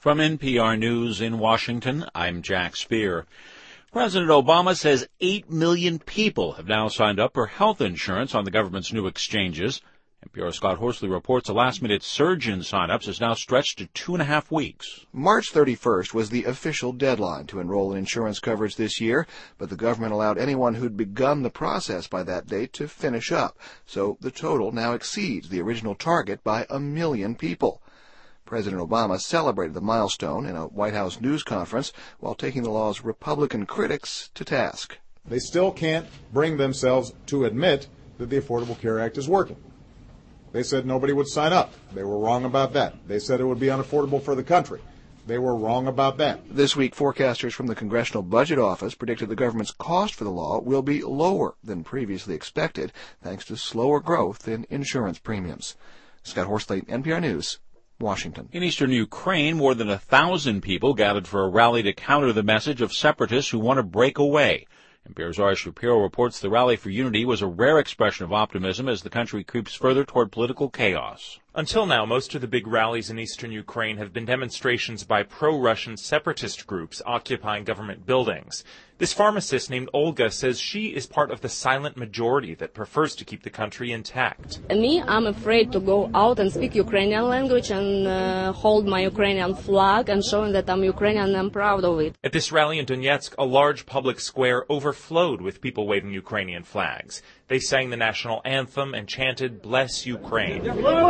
From NPR News in Washington, I'm Jack Speer. President Obama says 8 million people have now signed up for health insurance on the government's new exchanges. NPR's Scott Horsley reports a last-minute surge in sign-ups is now stretched to 2.5 weeks. March 31st was the official deadline to enroll in insurance coverage this year, but the government allowed anyone who'd begun the process by that date to finish up. So the total now exceeds the original target by 1 million people. President Obama celebrated the milestone in a White House news conference while taking the law's Republican critics to task. They still can't bring themselves to admit that the Affordable Care Act is working. They said nobody would sign up. They were wrong about that. They said it would be unaffordable for the country. They were wrong about that. This week, forecasters from the Congressional Budget Office predicted the government's cost for the law will be lower than previously expected, thanks to slower growth in insurance premiums. Scott Horsley, NPR News, Washington. In eastern Ukraine, more than 1,000 people gathered for a rally to counter the message of separatists who want to break away. NPR's Ari Shapiro reports the Rally for Unity was a rare expression of optimism as the country creeps further toward political chaos. Until now, most of the big rallies in eastern Ukraine have been demonstrations by pro-Russian separatist groups occupying government buildings. This pharmacist named Olga says she is part of the silent majority that prefers to keep the country intact. Me, I'm afraid to go out and speak Ukrainian language and hold my Ukrainian flag and showing that I'm Ukrainian and I'm proud of it. At this rally in Donetsk, a large public square overflowed with people waving Ukrainian flags. They sang the national anthem and chanted, "Bless Ukraine."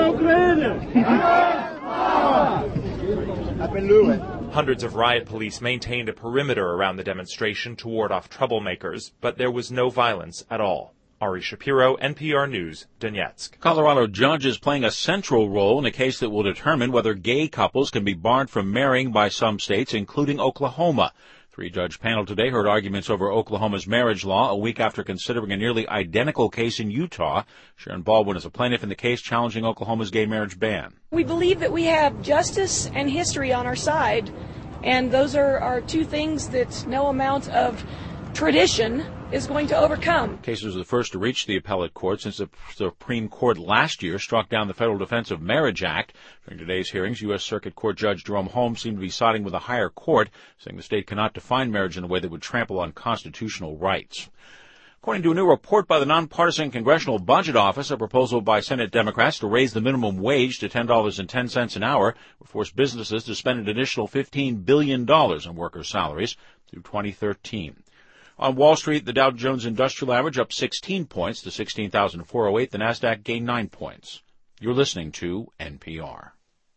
Hundreds of riot police maintained a perimeter around the demonstration to ward off troublemakers, but there was no violence at all. Ari Shapiro, NPR News, Donetsk. Colorado judge is playing a central role in a case that will determine whether gay couples can be barred from marrying by some states, including Oklahoma. Three-judge panel today heard arguments over Oklahoma's marriage law a week after considering a nearly identical case in Utah. Sharon Baldwin is a plaintiff in the case challenging Oklahoma's gay marriage ban. We believe that we have justice and history on our side, and those are two things that no amount of tradition is going to overcome. The case was the first to reach the appellate court since the Supreme Court last year struck down the Federal Defense of Marriage Act. During today's hearings, U.S. Circuit Court Judge Jerome Holmes seemed to be siding with a higher court, saying the state cannot define marriage in a way that would trample on constitutional rights. According to a new report by the nonpartisan Congressional Budget Office, a proposal by Senate Democrats to raise the minimum wage to $10.10 an hour would force businesses to spend an additional $15 billion on workers' salaries through 2013. On Wall Street, the Dow Jones Industrial Average up 16 points to 16,408. The Nasdaq gained 9 points. You're listening to NPR.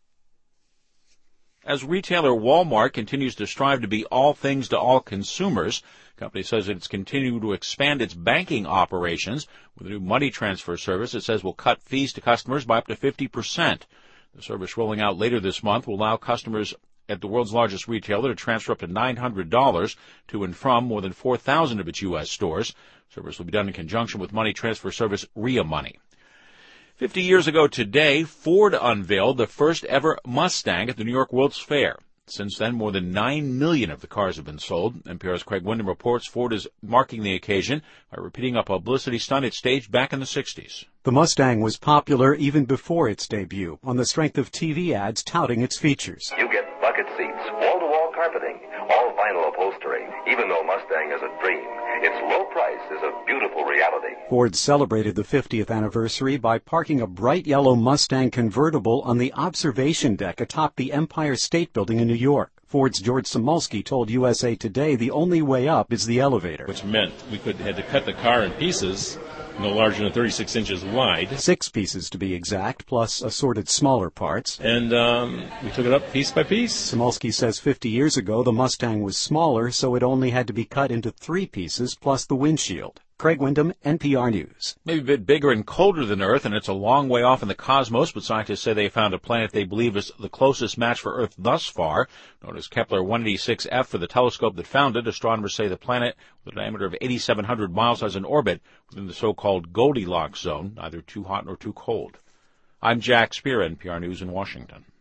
As retailer Walmart continues to strive to be all things to all consumers, the company says that it's continuing to expand its banking operations with a new money transfer service it says will cut fees to customers by up to 50%. The service rolling out later this month will allow customers at the world's largest retailer to transfer up to $900 to and from more than 4,000 of its U.S. stores. Service will be done in conjunction with money transfer service Ria Money. 50 years ago today, Ford unveiled the first ever Mustang at the New York World's Fair. Since then, more than 9 million of the cars have been sold. NPR's Craig Wyndham reports Ford is marking the occasion by repeating a publicity stunt it staged back in the 60s. The Mustang was popular even before its debut, on the strength of TV ads touting its features. You get bucket seats, wall-to-wall carpeting, all vinyl upholstery. Even though Mustang is a dream, its low price is a beautiful reality. Ford celebrated the 50th anniversary by parking a bright yellow Mustang convertible on the observation deck atop the Empire State Building in New York. Ford's George Samulski told USA Today the only way up is the elevator. Which meant we had to cut the car in pieces, no larger than 36 inches wide. 6 pieces to be exact, plus assorted smaller parts. And we took it up piece by piece. Samulski says 50 years ago the Mustang was smaller, so it only had to be cut into 3 pieces plus the windshield. Craig Wyndham, NPR News. Maybe a bit bigger and colder than Earth, and it's a long way off in the cosmos, but scientists say they found a planet they believe is the closest match for Earth thus far. Known as Kepler 186f for the telescope that found it, astronomers say the planet, with a diameter of 8,700 miles, has an orbit within the so-called Goldilocks zone, neither too hot nor too cold. I'm Jack Speer, NPR News in Washington.